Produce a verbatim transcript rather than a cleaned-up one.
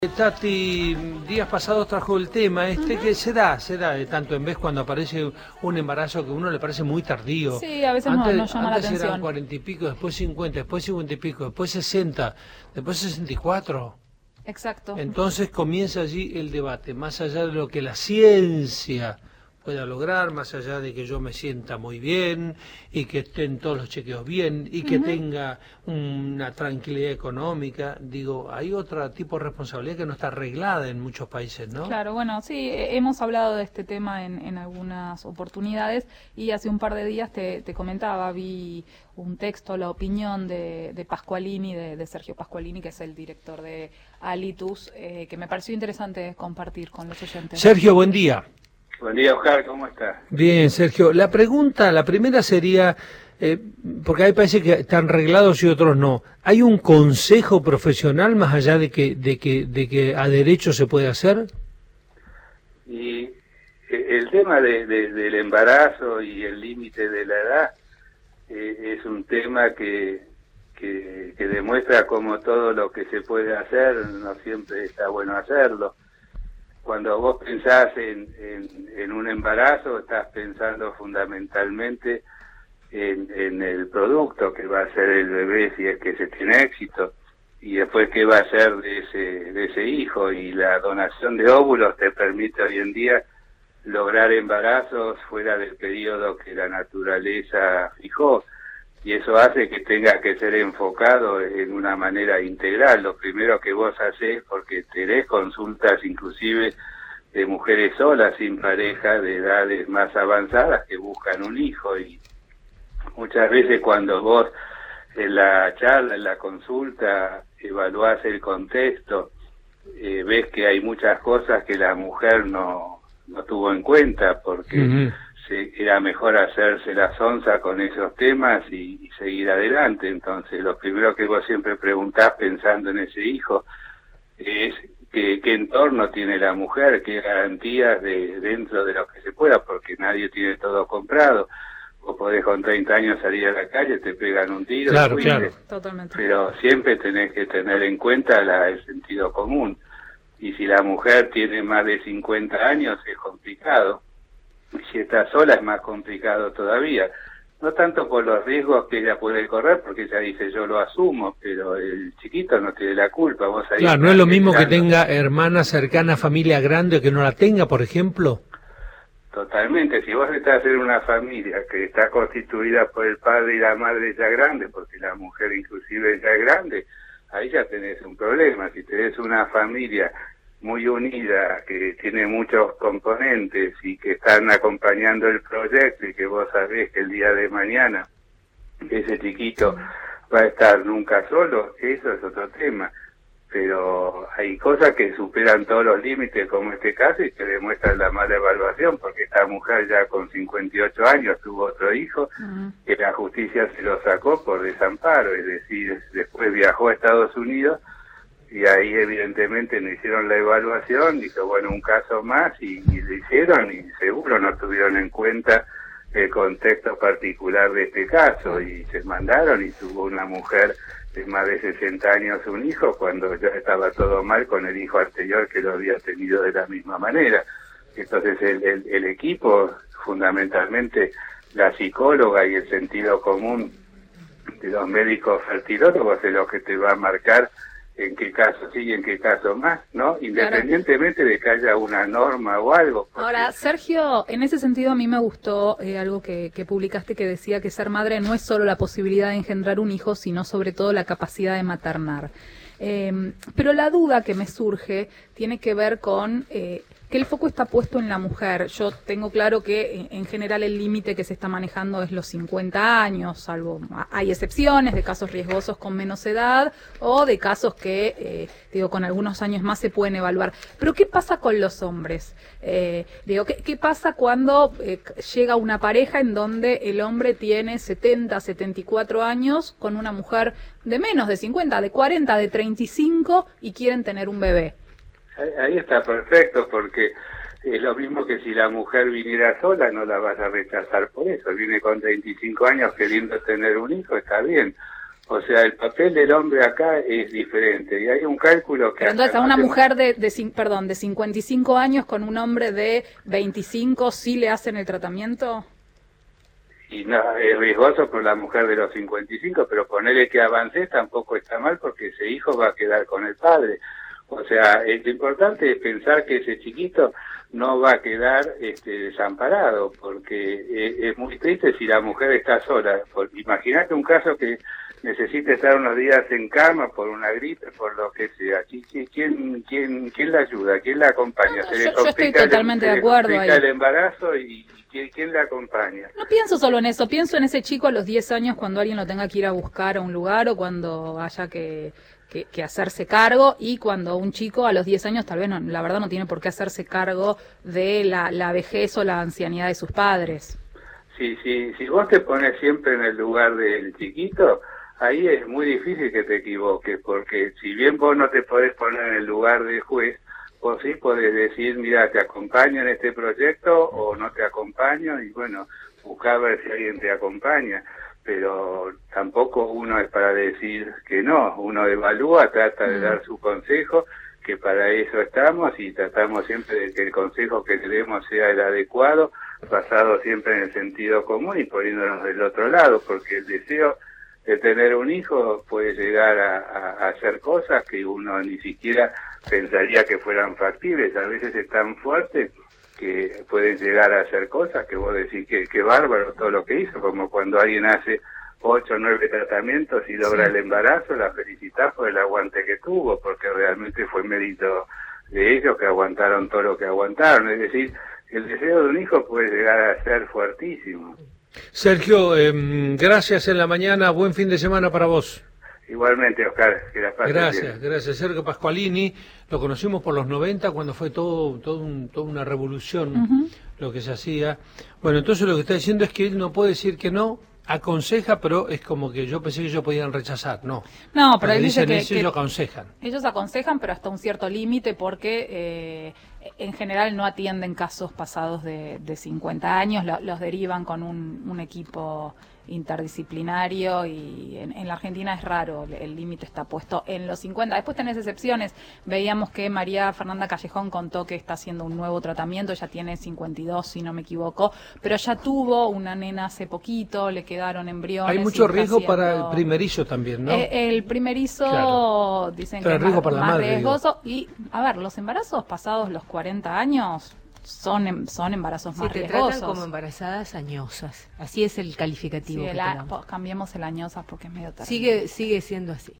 Tati, días pasados trajo el tema este uh-huh. que se da, se da de tanto en vez cuando aparece un embarazo que a uno le parece muy tardío. Sí, a veces antes, no, no llama la atención. Antes eran cuarenta y pico, después cincuenta, después cincuenta y pico, después sesenta, después sesenta y cuatro. Exacto. Entonces comienza allí el debate, más allá de lo que la ciencia pueda lograr, más allá de que yo me sienta muy bien y que estén todos los chequeos bien y que uh-huh. tenga una tranquilidad económica, digo, hay otro tipo de responsabilidad que no está arreglada en muchos países, ¿no? Claro, bueno, sí, hemos hablado de este tema en, en algunas oportunidades y hace un par de días te, te comentaba, vi un texto, la opinión de, de Pasqualini, de, de Sergio Pasqualini, que es el director de Alitus, eh, que me pareció interesante compartir con los oyentes. Sergio, buen día. Buen día, Oscar, ¿cómo estás? Bien, Sergio. La pregunta, la primera sería, eh, porque hay países que están arreglados y otros no. ¿Hay un consejo profesional más allá de que de que de que a derecho se puede hacer? Y el tema de, de, del embarazo y el límite de la edad eh, es un tema que, que que demuestra cómo todo lo que se puede hacer no siempre está bueno hacerlo. Cuando vos pensás en, en, en un embarazo, estás pensando fundamentalmente en, en el producto que va a ser el bebé si es que se tiene éxito, y después qué va a ser de ese, de ese hijo, y la donación de óvulos te permite hoy en día lograr embarazos fuera del periodo que la naturaleza fijó, y eso hace que tenga que ser enfocado en una manera integral. Lo primero que vos hacés, porque tenés consultas inclusive de mujeres solas, sin pareja, de edades más avanzadas, que buscan un hijo, y muchas veces cuando vos en la charla, en la consulta, evaluás el contexto, eh, ves que hay muchas cosas que la mujer no, no tuvo en cuenta, porque uh-huh. era mejor hacerse la sonza con esos temas y, y seguir adelante. Entonces, lo primero que vos siempre preguntás pensando en ese hijo es que, qué entorno tiene la mujer, qué garantías de dentro de lo que se pueda, porque nadie tiene todo comprado. Vos podés con treinta años salir a la calle, te pegan un tiro, claro, claro. Totalmente. Pero siempre tenés que tener en cuenta la, el sentido común. Y si la mujer tiene más de cincuenta años, es complicado. Si está sola es más complicado todavía, no tanto por los riesgos que ella puede correr, porque ella dice yo lo asumo, pero el chiquito no tiene la culpa. Vos ahí claro, no es lo mismo que tenga hermana cercana, familia grande, o que no la tenga, por ejemplo. Totalmente, si vos estás en una familia que está constituida por el padre y la madre ya grande, porque la mujer inclusive ya es grande, ahí ya tenés un problema. Si tenés una familia muy unida, que tiene muchos componentes y que están acompañando el proyecto, y que vos sabés que el día de mañana ese chiquito va a estar nunca solo, eso es otro tema. Pero hay cosas que superan todos los límites, como este caso, y que demuestran la mala evaluación, porque esta mujer ya con cincuenta y ocho años tuvo otro hijo, uh-huh. que la justicia se lo sacó por desamparo, es decir, después viajó a Estados Unidos, y ahí evidentemente no hicieron la evaluación, dijo, bueno, un caso más, y, y lo hicieron, y seguro no tuvieron en cuenta el contexto particular de este caso, y se mandaron, y tuvo una mujer de más de sesenta años un hijo, cuando ya estaba todo mal con el hijo anterior que lo había tenido de la misma manera. Entonces el, el, el equipo, fundamentalmente la psicóloga y el sentido común de los médicos fertilólogos, es lo que te va a marcar en qué caso sí y en qué caso más, ¿no? Independientemente de que haya una norma o algo. Porque... Ahora, Sergio, en ese sentido a mí me gustó eh, algo que, que publicaste, que decía que ser madre no es solo la posibilidad de engendrar un hijo, sino sobre todo la capacidad de maternar. Eh, pero la duda que me surge tiene que ver con eh, que el foco está puesto en la mujer. Yo tengo claro que en, en general el límite que se está manejando es los cincuenta años, salvo hay excepciones de casos riesgosos con menos edad o de casos que, eh, digo, con algunos años más se pueden evaluar. Pero ¿qué pasa con los hombres? Eh, digo, ¿qué, qué pasa cuando eh, llega una pareja en donde el hombre tiene setenta, setenta y cuatro años con una mujer de menos de cincuenta, de cuarenta, de treinta y cinco y quieren tener un bebé? Ahí está perfecto, porque es lo mismo que si la mujer viniera sola, no la vas a rechazar por eso. Viene con treinta y cinco años queriendo tener un hijo, está bien. O sea, el papel del hombre acá es diferente y hay un cálculo que... Pero entonces a no una hacemos... mujer de, de, cin- perdón, de cincuenta y cinco años con un hombre de veinticinco, ¿sí le hacen el tratamiento? Y no, es riesgoso por la mujer de los cincuenta y cinco, pero ponerle que avance tampoco está mal porque ese hijo va a quedar con el padre. O sea, lo importante es pensar que ese chiquito no va a quedar este, desamparado, porque es, es muy triste si la mujer está sola. Imagínate un caso que necesita estar unos días en cama por una gripe, por lo que sea. ¿Quién, quién, quién la ayuda? ¿Quién la acompaña? No, se yo, le yo estoy totalmente el, de acuerdo ahí. el embarazo y ¿quién, quién la acompaña? No pienso solo en eso, pienso en ese chico a los diez años cuando alguien lo tenga que ir a buscar a un lugar o cuando haya que... Que, que hacerse cargo, y cuando un chico a los diez años tal vez no, la verdad no tiene por qué hacerse cargo de la, la vejez o la ancianidad de sus padres. Sí, sí, si vos te pones siempre en el lugar del chiquito, ahí es muy difícil que te equivoques, porque si bien vos no te podés poner en el lugar del juez, vos sí podés decir, mira, te acompaño en este proyecto o no te acompaño, y bueno, buscar ver si alguien te acompaña. Pero tampoco uno es para decir que no, uno evalúa, trata de dar su consejo, que para eso estamos, y tratamos siempre de que el consejo que le demos sea el adecuado, basado siempre en el sentido común y poniéndonos del otro lado, porque el deseo de tener un hijo puede llegar a, a, a hacer cosas que uno ni siquiera pensaría que fueran factibles. A veces es tan fuerte que pueden llegar a hacer cosas que vos decís que, que bárbaro todo lo que hizo, como cuando alguien hace ocho o nueve tratamientos y logra sí. el embarazo, la felicitás por el aguante que tuvo, porque realmente fue mérito de ellos que aguantaron todo lo que aguantaron. Es decir, el deseo de un hijo puede llegar a ser fuertísimo. Sergio, eh, gracias en la mañana, buen fin de semana para vos. Igualmente, Oscar, que la pases Gracias, bien. gracias. Sergio Pasqualini, lo conocimos por los noventa, cuando fue todo, todo un, toda una revolución uh-huh. lo que se hacía. Bueno, entonces lo que está diciendo es que él no puede decir que no, aconseja, pero es como que yo pensé que ellos podían rechazar, no. No, pero él dice dicen que, eso, que ellos aconsejan. Ellos aconsejan, pero hasta un cierto límite, porque eh, en general no atienden casos pasados de, de cincuenta años, lo, los derivan con un, un equipo interdisciplinario, y en, en la Argentina es raro, el límite está puesto en los cincuenta. Después tenés excepciones, veíamos que María Fernanda Callejón contó que está haciendo un nuevo tratamiento, ella tiene cincuenta y dos si no me equivoco, pero ya tuvo una nena hace poquito, le quedaron embriones. Hay mucho riesgo haciendo... para el primerizo también, ¿no? Eh, el primerizo claro. dicen pero que es más, para la más madre, riesgoso, digo. Y a ver, los embarazos pasados los cuarenta años son son embarazos sí, más te riesgosos. tratan como embarazadas añosas. Así es el calificativo. Sí, que el a, tenemos. cambiemos el añosas porque es medio terrible. Sigue, sigue siendo así.